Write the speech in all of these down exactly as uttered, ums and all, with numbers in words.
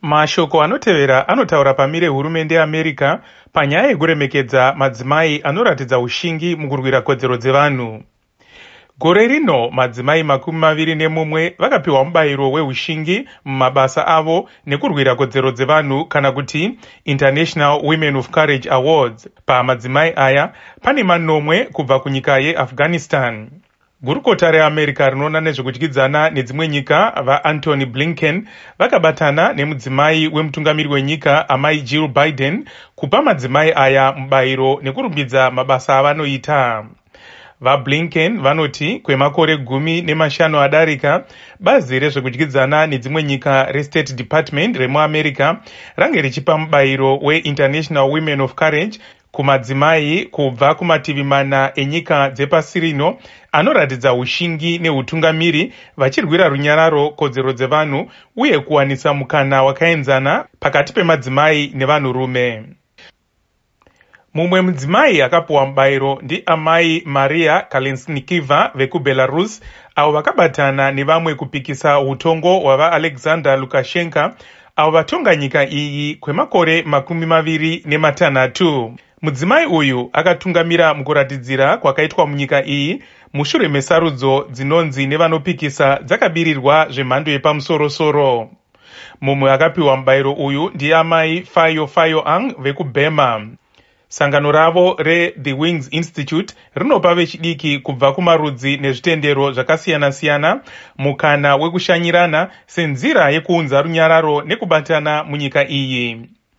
Mashoko anotevera anotaura pamire hurumende yeAmerica panyaya yekuremekedza madzimai anoratidza ushingi mukurwira kodzero dzevanhu. Gore rino madzimai makumi maviri nemumwe vakapiwa mubayiro weushingi mumabasa avo nekurwira kodzero dzevanhu kana kuti International Women of Courage Awards. Pamadzimai aya pane manomwe kubva kunyika yeAfghanistan. Gurukota reAmerica rinoona nezvekudyidzana nedzimwe nyika vaAntony Blinken vakabatana nemudzimai wemutungamiri wenyika amai Jill Biden kupa madzimai aya mubayiro nekurumbidza mabasa avanoita. VaBlinken vanoti kwemakore gumi nemashanu adarika bazi rezvekudyidzana nedzimwe nyika reState Department remuAmerica range richipa mubayiro weInternational Women of Courage kumadzimai kubva kumativi mana enyika dzepasi rino anoratidza ushingi neutungamiri vachirwira runyararo kodzero dzevanhu uye kuwanisa mukana wakaenzana pakati pemadzimai nevanhurume. Mumwe mudzimai akapiwa mubayiro ndi amai Maria Kalesnikova vekuBelarus avo vakabatana nevamwe kupikisa utongo hwava Alexander Lukashenko avo vatonga nyika iyi kwemakore makumi maviri nematanhatu. Mudzimai uyu akatungamira mukuratidzira kwakaitwa munyika iyi mushure mesarudzo dzinonzi nevanopikisa dzakabirirwa zvemhando yepamusoro-soro. Mumwe akapiwa mubayiro uyu ndi amai Fayo Fayo Ang vekuBurma. Sangano ravo reThe Wings Institute rinopa vechidiki kubva kumarudzi nezvitendero zvakasiyana-siyana mukana wekushanyirana senzira yekuunza runyararo nekubatana munyika iyi.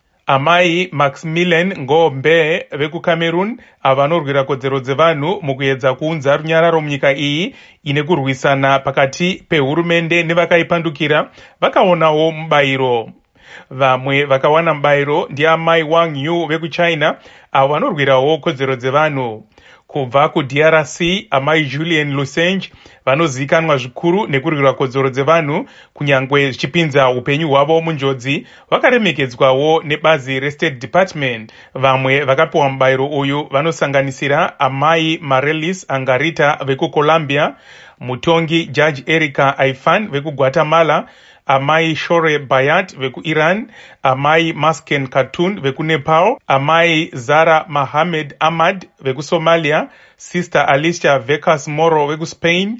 Amai Maximilian Ngombe vekuCameroon avo vanorwira kodzero dzevanhu mukuedza kuunza runyararo munyika iyi ine kurwisana pakati pehurumende nevakaipandukira vakaonawo mubayiro. Vamwe vakawana mubayiro ndi amai Wang Yu vekuChina avo vanorwirawo kodzero dzevanhu. Kubva kuD R C amai Julian Lusenge vanozivikanwa zvikuru nekurwira kodzero dzevanhu kunyangwe zvichipinza upenyu hwavo munjodzi vakaremekedzwawo nebazi reState Department. Vamwe vakapiwa mubayiro uyu vanosanganisira amai Marelis Angarita vekuColombia, mutongi Judge Erika Aifan vekuGuatemala, amai Shore Bayat vekuIran, amai Masken Khatun vekuNepal, amai Zara Mohammed Ahmad vekuSomalia, sister Alicia Vekas Moro vekuSpain,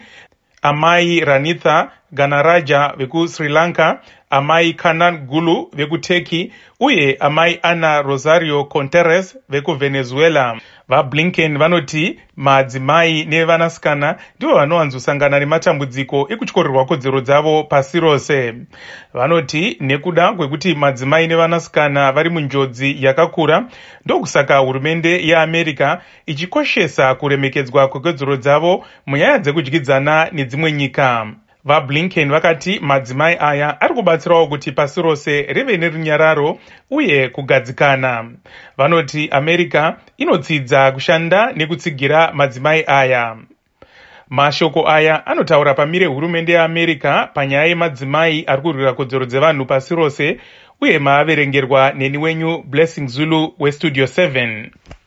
amai Ranitha Ganaraja vekuSri Lanka, amai Kanan Gulu vekuTurkey uye amai Ana Rosario Contreras vekuVenezuela. VaBlinken vanoti madzimai nevanasikana ndivo vanowanzosangana nematambudziko ekutyorerwa kodzero dzavo pasi rose. Vanoti nekuda kwekuti madzimai nevanasikana vari munjodzi yakakura ndokusaka hurumende yeAmerica ichikoshesa kuremekedzwa kwekodzero dzavo munyaya dzekudyidzana nedzimwe nyika. VaBlinken vakati madzimai aya ari kubatsirawo kuti pasi rose rive nerunyararo uye kugadzikana. Vanoti America inotsidza kushanda nekutsigira madzimai aya. Mashoko aya anotaura pamire hurumende yeAmerica panyaya yemadzimai ari kurwira kodzero dzevanhu pasi rose uye maaverengerwa neni wenyu Blessing Zulu weStudio seven.